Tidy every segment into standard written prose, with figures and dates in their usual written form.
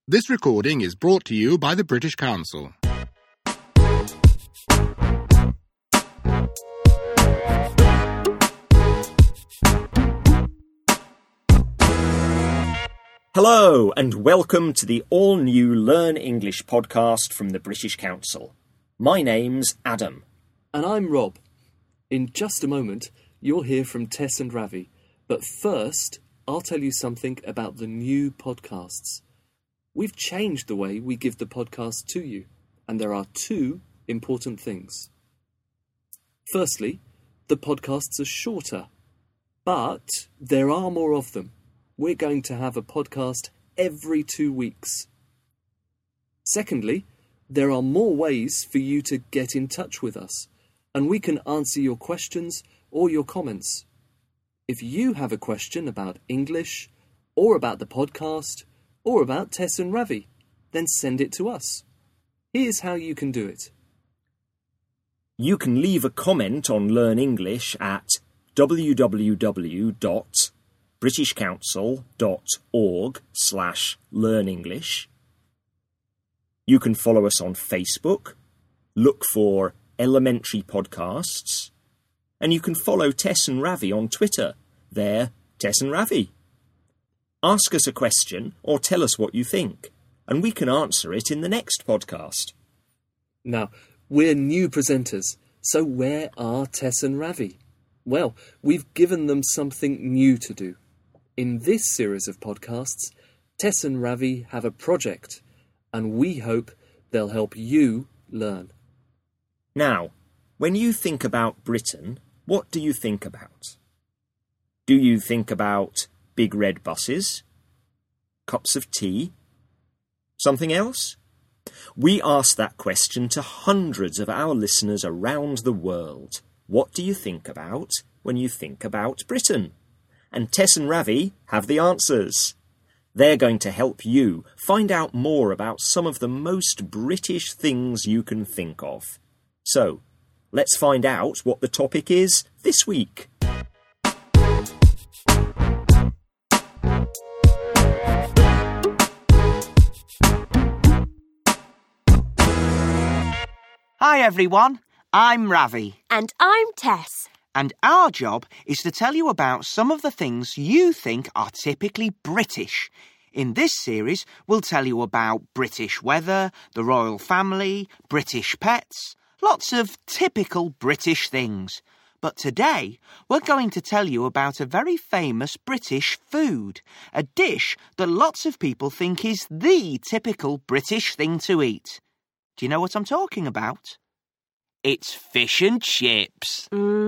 This recording is brought to you by the British Council. Hello and welcome to the all-new Learn English podcast from the British Council. My name's Adam. And I'm Rob. In just a moment, you'll hear from Tess and Ravi. But first, I'll tell you something about the new podcasts. We've changed the way we give the podcast to you, and there are two important things. Firstly, the podcasts are shorter, but there are more of them. We're going to have a podcast every 2 weeks. Secondly, there are more ways for you to get in touch with us, and we can answer your questions or your comments. If you have a question about English, or about the podcast, or about Tess and Ravi, then send it to us. Here's how you can do it. You can leave a comment on Learn English at www.britishcouncil.org/learnenglish. You can follow us on Facebook, look for Elementary Podcasts, and you can follow Tess and Ravi on Twitter. They're Tess and Ravi. Ask us a question or tell us what you think, and we can answer it in the next podcast. Now, we're new presenters, so where are Tess and Ravi? Well, we've given them something new to do. In this series of podcasts, Tess and Ravi have a project, and we hope they'll help you learn. Now, when you think about Britain, what do you think about? Do you think about big red buses? Cups of tea? Something else? We asked that question to hundreds of our listeners around the world. What do you think about when you think about Britain? And Tess and Ravi have the answers. They're going to help you find out more about some of the most British things you can think of. So, let's find out what the topic is this week. Hi everyone, I'm Ravi. And I'm Tess. And our job is to tell you about some of the things you think are typically British. In this series, we'll tell you about British weather, the royal family, British pets, lots of typical British things. But today, we're going to tell you about a very famous British food, a dish that lots of people think is the typical British thing to eat. Do you know what I'm talking about? It's fish and chips.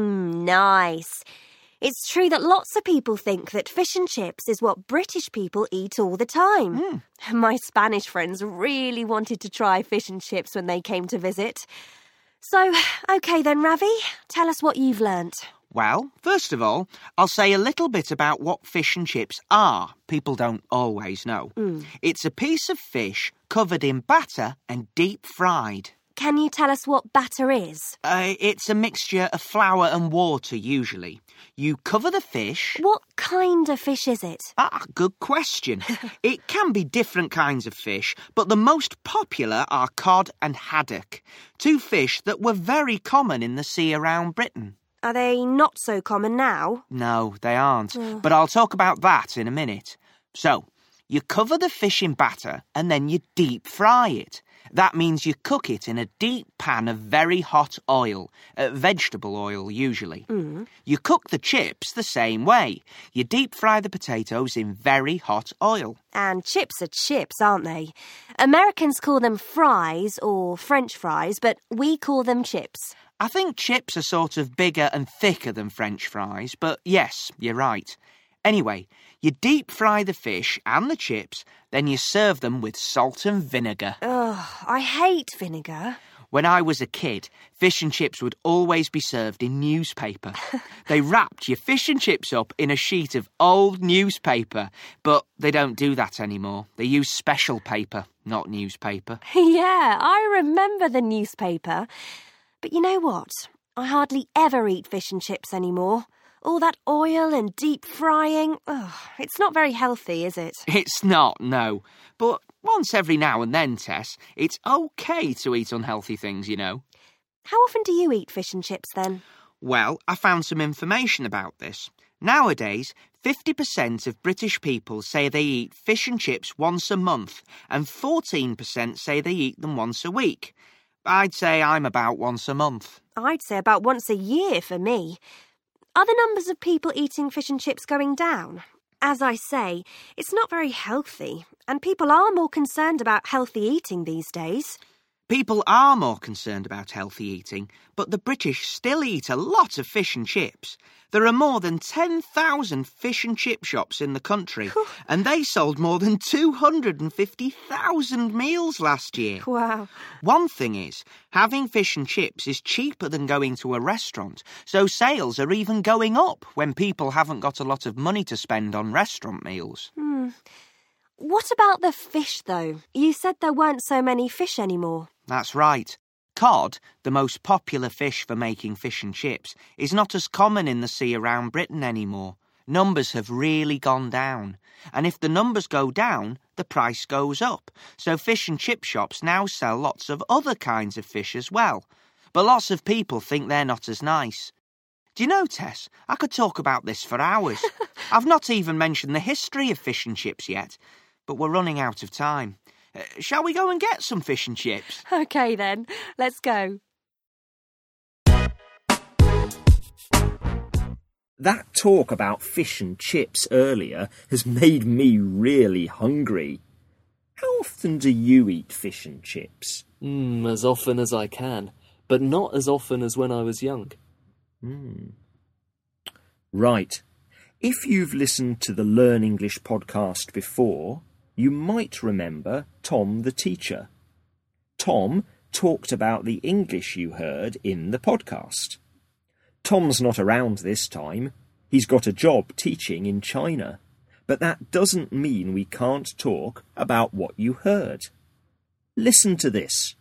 Nice. It's true that lots of people think that fish and chips is what British people eat all the time. My Spanish friends really wanted to try fish and chips when they came to visit. So, OK then, Ravi, tell us what you've learnt. Well, first of all, I'll say a little bit about what fish and chips are. People don't always know. It's a piece of fish covered in batter and deep fried. Can you tell us what batter is? It's a mixture of flour and water, usually. You cover the fish... What kind of fish is it? Good question. It can be different kinds of fish, but the most popular are cod and haddock, two fish that were very common in the sea around Britain. Are they not so common now? No, they aren't. But I'll talk about that in a minute. So, you cover the fish in batter and then you deep fry it. That means you cook it in a deep pan of very hot oil, vegetable oil usually. You cook the chips the same way. You deep fry the potatoes in very hot oil. And chips are chips, aren't they? Americans call them fries or French fries, but we call them chips. I think chips are sort of bigger and thicker than French fries, but yes, you're right. Anyway, you deep fry the fish and the chips, then you serve them with salt and vinegar. Ugh, I hate vinegar. When I was a kid, fish and chips would always be served in newspaper. They wrapped your fish and chips up in a sheet of old newspaper, but they don't do that anymore. They use special paper, not newspaper. Yeah, I remember the newspaper. But you know what? I hardly ever eat fish and chips anymore. All that oil and deep frying, it's not very healthy, is it? It's not, no. But Once every now and then, Tess, it's okay to eat unhealthy things, you know. How often do you eat fish and chips then? Well, I found some information about this. Nowadays, 50% of British people say they eat fish and chips once a month, and 14% say they eat them once a week. I'd say I'm about once a month. I'd say about once a year for me. Are the numbers of people eating fish and chips going down? As I say, it's not very healthy, and people are more concerned about healthy eating these days. People are more concerned about healthy eating, but the British still eat a lot of fish and chips. There are more than 10,000 fish and chip shops in the country, and they sold more than 250,000 meals last year. Wow. One thing is, having fish and chips is cheaper than going to a restaurant, so sales are even going up when people haven't got a lot of money to spend on restaurant meals. What about the fish, though? You said there weren't so many fish anymore. That's right. Cod, the most popular fish for making fish and chips, is not as common in the sea around Britain anymore. Numbers have really gone down. And if the numbers go down, the price goes up. So fish and chip shops now sell lots of other kinds of fish as well. But lots of people think they're not as nice. Do you know, Tess, I could talk about this for hours. I've not even mentioned the history of fish and chips yet. But we're running out of time. Shall we go and get some fish and chips? OK then, let's go. That talk about fish and chips earlier has made me really hungry. How often do you eat fish and chips? As often as I can, but not as often as when I was young. Right. If you've listened to the Learn English podcast before, you might remember Tom the teacher. Tom talked about the English you heard in the podcast. Tom's not around this time. He's got a job teaching in China. But that doesn't mean we can't talk about what you heard. Listen to this.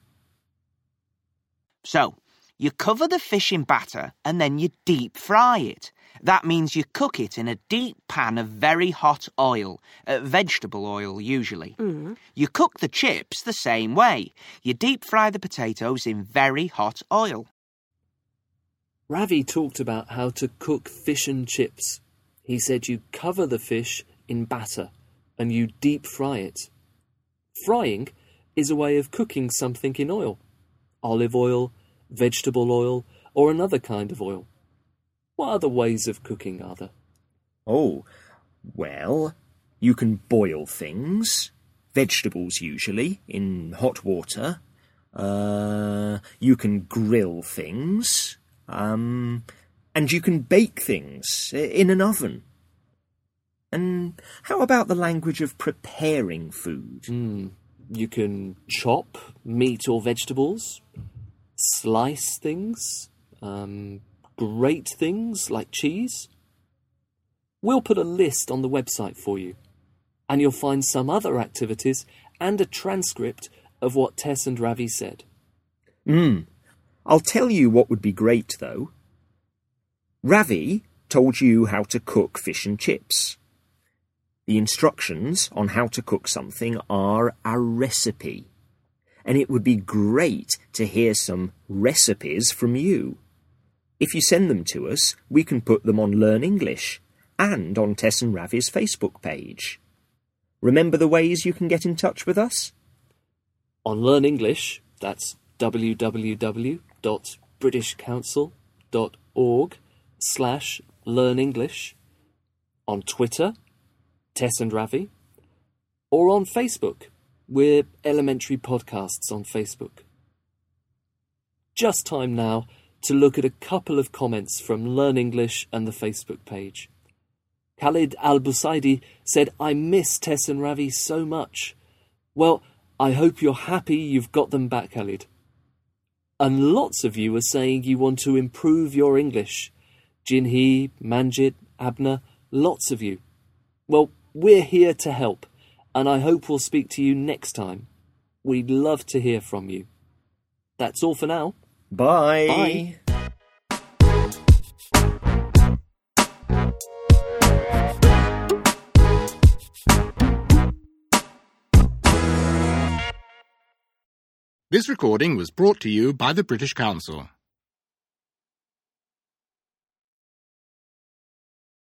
So, you cover the fish in batter and then you deep fry it. That means you cook it in a deep pan of very hot oil, vegetable oil usually. You cook the chips the same way. You deep fry the potatoes in very hot oil. Ravi talked about how to cook fish and chips. He said you cover the fish in batter and you deep fry it. Frying is a way of cooking something in oil. Olive oil, vegetable oil, or another kind of oil. What other ways of cooking are there? Oh, well, you can boil things, vegetables usually, in hot water. You can grill things, and you can bake things in an oven. And how about the language of preparing food? You can chop meat or vegetables, slice things, grate things like cheese. We'll put a list on the website for you, and you'll find some other activities and a transcript of what Tess and Ravi said. I'll tell you what would be great, though. Ravi told you how to cook fish and chips. The instructions on how to cook something are a recipe, and it would be great to hear some recipes from you. If you send them to us, we can put them on Learn English and on Tess and Ravi's Facebook page. Remember the ways you can get in touch with us? On Learn English, that's www.britishcouncil.org/learnenglish. On Twitter, Tess and Ravi. Or on Facebook, we're Elementary Podcasts on Facebook. Just time now to look at a couple of comments from Learn English and the Facebook page. Khalid Al-Busaidi said, I miss Tess and Ravi so much. Well, I hope you're happy you've got them back, Khalid. And lots of you are saying you want to improve your English. Jinhee, Manjit, Abner, lots of you. Well, we're here to help, and I hope we'll speak to you next time. We'd love to hear from you. That's all for now. Bye. Bye. This recording was brought to you by the British Council.